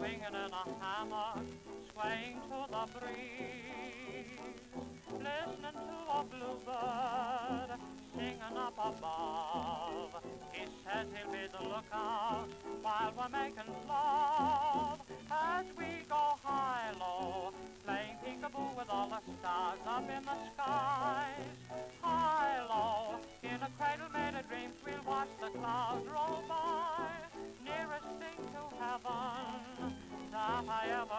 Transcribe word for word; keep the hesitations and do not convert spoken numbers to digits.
swinging in a hammock, swaying to the breeze, listening to a bluebird singing up above. He says he'll be the lookout while we're making love as we go high-low, playing peekaboo with all the stars up in the skies. High-low, in a cradle made of dreams, we'll watch the clouds roll by. Nearest thing to heaven that I ever